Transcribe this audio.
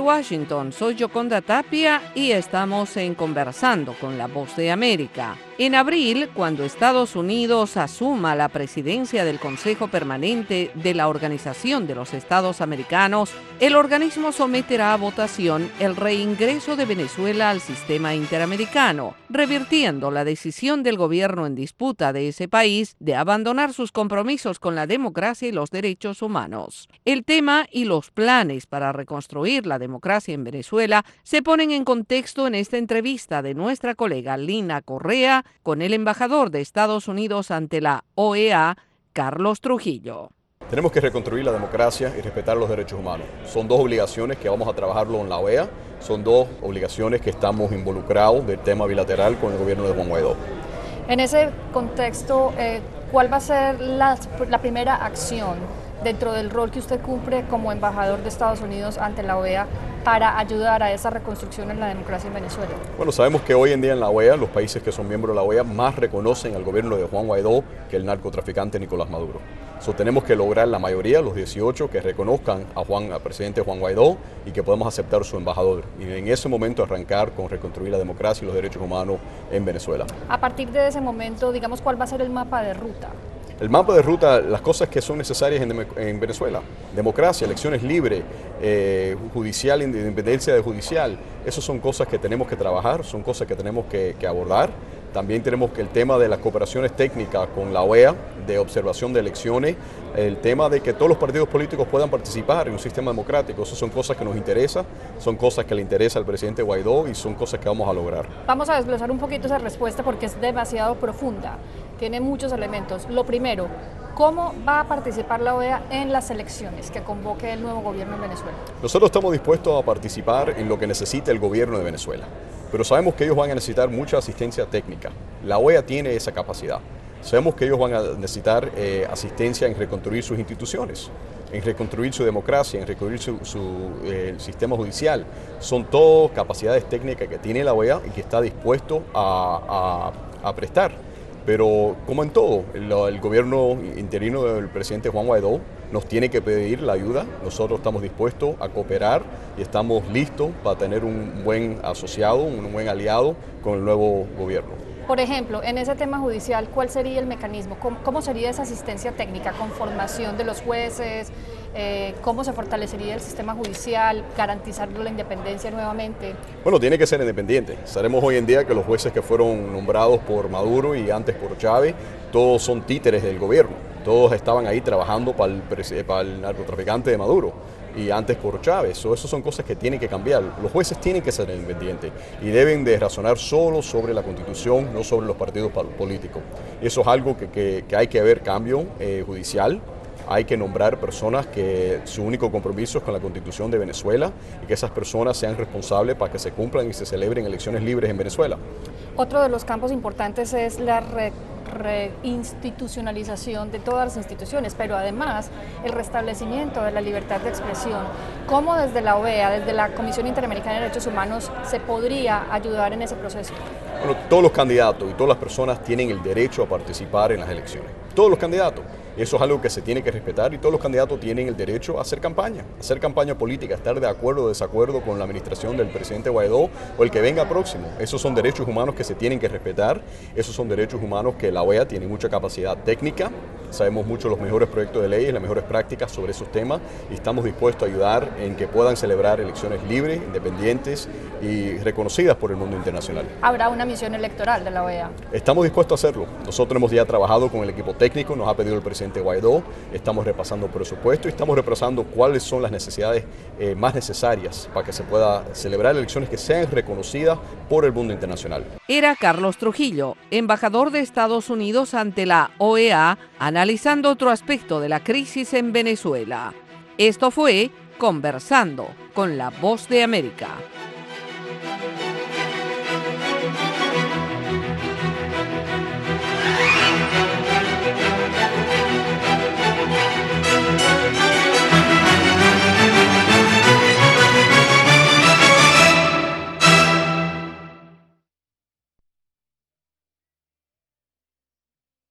Washington, soy Yoconda Tapia y estamos en Conversando con la Voz de América. En abril, cuando Estados Unidos asuma la presidencia del Consejo Permanente de la Organización de los Estados Americanos, el organismo someterá a votación el reingreso de Venezuela al sistema interamericano, revirtiendo la decisión del gobierno en disputa de ese país de abandonar sus compromisos con la democracia y los derechos humanos. El tema y los planes para reconstruir la democracia en Venezuela se ponen en contexto en esta entrevista de nuestra colega Lina Correa con el embajador de Estados Unidos ante la OEA, Carlos Trujillo. Tenemos que reconstruir la democracia y respetar los derechos humanos. Son dos obligaciones que vamos a trabajarlo en la OEA, son dos obligaciones que estamos involucrados del tema bilateral con el gobierno de Juan Guaidó. En ese contexto, ¿cuál va a ser la primera acción dentro del rol que usted cumple como embajador de Estados Unidos ante la OEA para ayudar a esa reconstrucción en la democracia en Venezuela? Bueno, sabemos que hoy en día en la OEA, los países que son miembros de la OEA más reconocen al gobierno de Juan Guaidó que el narcotraficante Nicolás Maduro. Tenemos que lograr la mayoría, los 18, que reconozcan al presidente Juan Guaidó y que podamos aceptar su embajador. Y en ese momento arrancar con reconstruir la democracia y los derechos humanos en Venezuela. A partir de ese momento, digamos, ¿cuál va a ser el mapa de ruta? El mapa de ruta, las cosas que son necesarias en Venezuela: democracia, elecciones libres, judicial, independencia de judicial. Esas son cosas que tenemos que trabajar, son cosas que tenemos que abordar. También tenemos que el tema de las cooperaciones técnicas con la OEA, de observación de elecciones, el tema de que todos los partidos políticos puedan participar en un sistema democrático. Esas son cosas que nos interesan, son cosas que le interesa al presidente Guaidó y son cosas que vamos a lograr. Vamos a desglosar un poquito esa respuesta porque es demasiado profunda, tiene muchos elementos. Lo primero, ¿cómo va a participar la OEA en las elecciones que convoque el nuevo gobierno en Venezuela? Nosotros estamos dispuestos a participar en lo que necesita el gobierno de Venezuela, pero sabemos que ellos van a necesitar mucha asistencia técnica. La OEA tiene esa capacidad. Sabemos que ellos van a necesitar asistencia en reconstruir sus instituciones, en reconstruir su democracia, en reconstruir el sistema judicial. Son todas capacidades técnicas que tiene la OEA y que está dispuesto a prestar. Pero como en todo, el gobierno interino del presidente Juan Guaidó nos tiene que pedir la ayuda. Nosotros estamos dispuestos a cooperar y estamos listos para tener un buen asociado, un buen aliado con el nuevo gobierno. Por ejemplo, en ese tema judicial, ¿cuál sería el mecanismo? ¿Cómo sería esa asistencia técnica con formación de los jueces? ¿Cómo se fortalecería el sistema judicial? ¿Garantizar la independencia nuevamente? Bueno, tiene que ser independiente. Sabemos hoy en día que los jueces que fueron nombrados por Maduro y antes por Chávez, todos son títeres del gobierno. Todos estaban ahí trabajando para el narcotraficante de Maduro y antes por Chávez. Esas son cosas que tienen que cambiar. Los jueces tienen que ser independientes y deben de razonar solo sobre la Constitución, no sobre los partidos políticos. Eso es algo que hay que ver cambio judicial. Hay que nombrar personas que su único compromiso es con la Constitución de Venezuela y que esas personas sean responsables para que se cumplan y se celebren elecciones libres en Venezuela. Otro de los campos importantes es la reinstitucionalización de todas las instituciones, pero además el restablecimiento de la libertad de expresión. ¿Cómo desde la OEA, desde la Comisión Interamericana de Derechos Humanos, se podría ayudar en ese proceso? Bueno, todos los candidatos y todas las personas tienen el derecho a participar en las elecciones. Todos los candidatos. Eso es algo que se tiene que respetar y todos los candidatos tienen el derecho a hacer campaña política, estar de acuerdo o desacuerdo con la administración del presidente Guaidó o el que venga próximo. Esos son derechos humanos que se tienen que respetar, esos son derechos humanos que la OEA tiene mucha capacidad técnica, sabemos mucho los mejores proyectos de leyes, las mejores prácticas sobre esos temas y estamos dispuestos a ayudar en que puedan celebrar elecciones libres, independientes y reconocidas por el mundo internacional. ¿Habrá una misión electoral de la OEA? Estamos dispuestos a hacerlo. Nosotros hemos ya trabajado con el equipo técnico, nos ha pedido el presidente Guaidó, estamos repasando presupuesto y estamos repasando cuáles son las necesidades más necesarias para que se pueda celebrar elecciones que sean reconocidas por el mundo internacional. Era Carlos Trujillo, embajador de Estados Unidos ante la OEA, analizando otro aspecto de la crisis en Venezuela. Esto fue Conversando con la Voz de América.